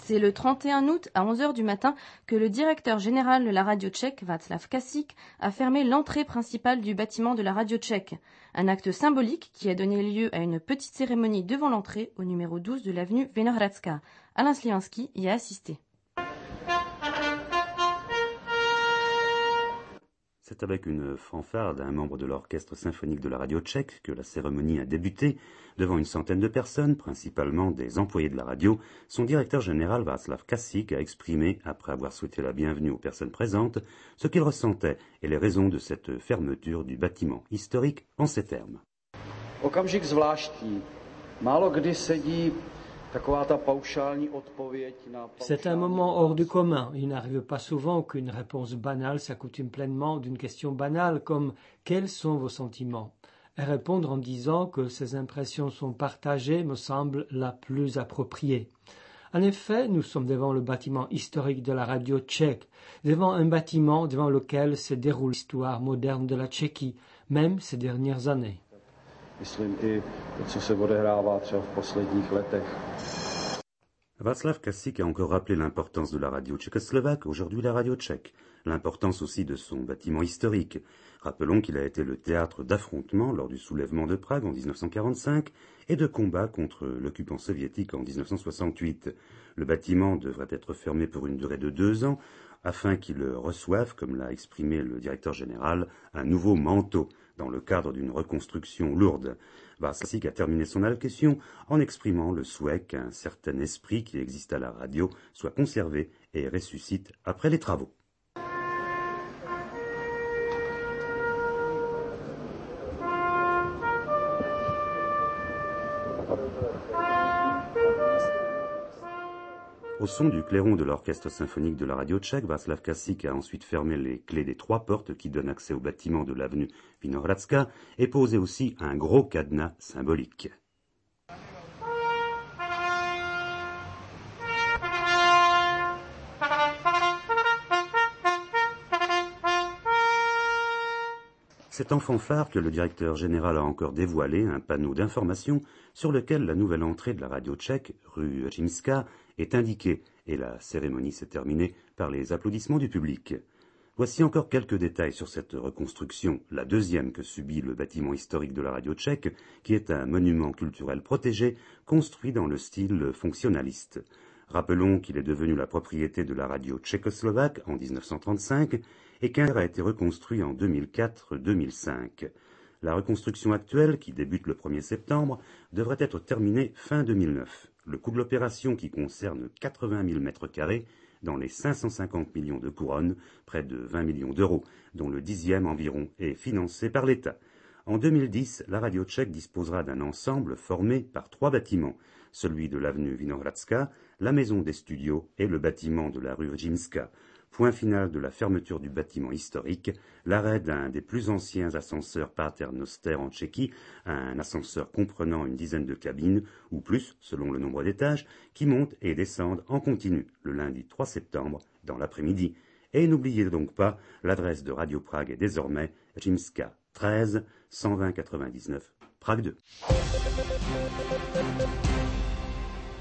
C'est le 31 août à 11 h du matin que le directeur général de la radio tchèque, Václav Kasík, a fermé l'entrée principale du bâtiment de la radio tchèque. Un acte symbolique qui a donné lieu à une petite cérémonie devant l'entrée au numéro 12 de l'avenue Vinohradská. Alain Sliwanski y a assisté. C'est avec une fanfare d'un membre de l'orchestre symphonique de la radio tchèque que la cérémonie a débuté. Devant une centaine de personnes, principalement des employés de la radio, son directeur général Václav Kasík a exprimé, après avoir souhaité la bienvenue aux personnes présentes, ce qu'il ressentait et les raisons de cette fermeture du bâtiment historique en ces termes. Okamžik zvláštní. Málo kdy sedí. C'est un moment hors du commun. Il n'arrive pas souvent qu'une réponse banale s'accoutume pleinement d'une question banale comme « Quels sont vos sentiments ?» Et répondre en disant que ces impressions sont partagées me semble la plus appropriée. En effet, nous sommes devant le bâtiment historique de la radio tchèque, devant un bâtiment devant lequel se déroule l'histoire moderne de la Tchéquie, même ces dernières années. Václav Kasík a encore rappelé l'importance de la radio tchécoslovaque, aujourd'hui la radio tchèque, l'importance aussi de son bâtiment historique. Rappelons qu'il a été le théâtre d'affrontements lors du soulèvement de Prague en 1945 et de combats contre l'occupant soviétique en 1968. Le bâtiment devrait être fermé pour une durée de 2 ans afin qu'il reçoive, comme l'a exprimé le directeur général, un nouveau manteau dans le cadre d'une reconstruction lourde. Kasík a terminé son allocution en exprimant le souhait qu'un certain esprit qui existe à la radio soit conservé et ressuscite après les travaux. Au son du clairon de l'orchestre symphonique de la radio tchèque, Václav Kasík a ensuite fermé les clés des 3 portes qui donnent accès au bâtiment de l'avenue Vinohradská et posé aussi un gros cadenas symbolique. C'est en fanfare que le directeur général a encore dévoilé un panneau d'information sur lequel la nouvelle entrée de la radio tchèque, rue Římská, est indiquée, et la cérémonie s'est terminée par les applaudissements du public. Voici encore quelques détails sur cette reconstruction, la deuxième que subit le bâtiment historique de la radio tchèque, qui est un monument culturel protégé, construit dans le style fonctionnaliste. Rappelons qu'il est devenu la propriété de la radio tchécoslovaque en 1935 et qu'un a été reconstruit en 2004-2005. La reconstruction actuelle, qui débute le 1er septembre, devrait être terminée fin 2009. Le coût de l'opération, qui concerne 80 000 mètres carrés, dans les 550 millions de couronnes, près de 20 millions d'euros, dont le 10e environ est financé par l'État. En 2010, la radio tchèque disposera d'un ensemble formé par 3 bâtiments, celui de l'avenue Vinohradská, la maison des studios et le bâtiment de la rue Římská. Point final de la fermeture du bâtiment historique, l'arrêt d'un des plus anciens ascenseurs paternoster en Tchéquie, un ascenseur comprenant une dizaine de cabines, ou plus, selon le nombre d'étages, qui montent et descendent en continu, le lundi 3 septembre, dans l'après-midi. Et n'oubliez donc pas, l'adresse de Radio Prague est désormais Římská 13 120 99, Prague 2.